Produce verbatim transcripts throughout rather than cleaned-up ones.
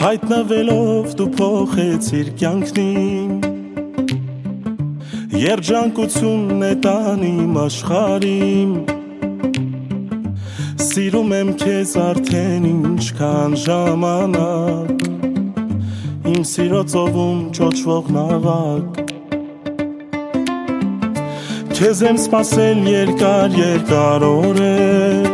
Հայտնվելով դու փոխեցիր կյանքնին, երջանկությունն է տանիմ աշխարհիմ, սիրում եմ քեզ արդեն ինչքան ժամանակ, իմ սիրո ծովում ճոճվող նավակ, քեզ եմ սպասել երկար երկար օրեր,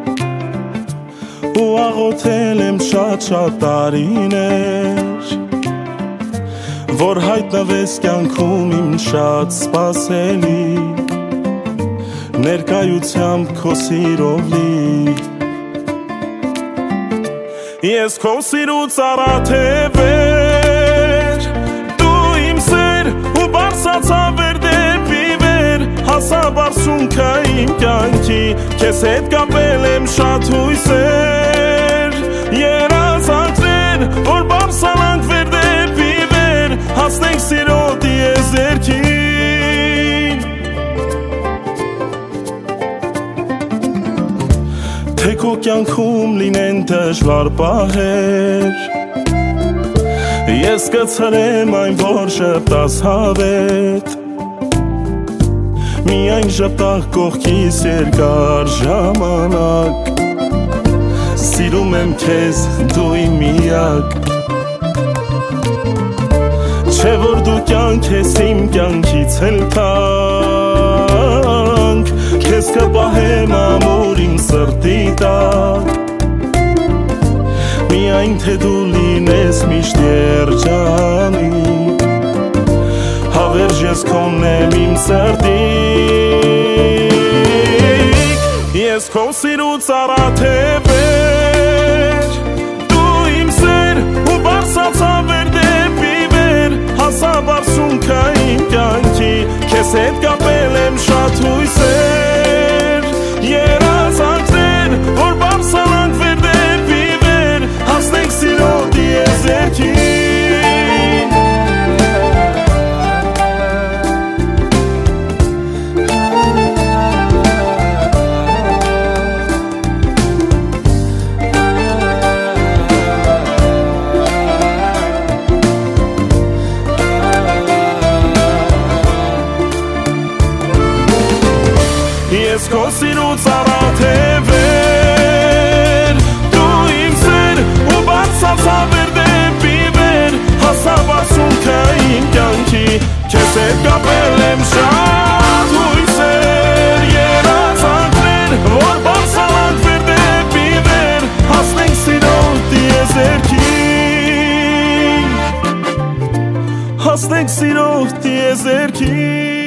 ու աղոթել եմ շատ շատ տարիներ, որ հայտնվես կյանքում իմ շատ սպասելի, ներկայությամբ քո սիրով լի։ Ես քո սիրուց առաթև դու իմ սեր ու բարսացա վեր դեպի վեր, հասա բարսունքը իմ կյանքի, քեզ հետ կապել եմ շատ հույսեր, երազանքներ, որ բարսանանք վեր դեպի վեր, հասնենք սիրո տիեզերքին։ Թե քո կյանքում լինեն դժվար պահեր, ես կցրեմ այն, որ շպտաս հավետ, միայն ժպտակ կողքիս երկար ժամանակ, սիրում եմ քեզ դու իմ միակ, չէ որ դու կյանք ես իմ կյանքից էլ թանկ, քեզ կպահեմ ամուր իմ սրտի տակ, միայն թե դու լինես միշտ երջանիկ, հավերժ ես քոնն եմ իմ սրտիկ, ես քո սիրուց առաթև դու իմ սեր ու բարսացա վեր դեպի վեր, հասա բարսունքը իմ կյանքի, քեզ հետ կապել եմ շատ հույսեր, երազանքներ, որ բարսանանք վեր դեպի վեր, հասնենք սիրո տիեզերքին։ Ես քո սիրուց առաթև դու իմ սեր ու բարսացա վեր դեպի վեր, հասա բարսունքը իմ կյանքի, քեզ հետ կապել եմ շատ հույսեր, երազանքներ, որ բարսանանք վեր դեպի վեր, հասնենք սիրո տիեզերքին, հասնենք սիրո տիեզերքին։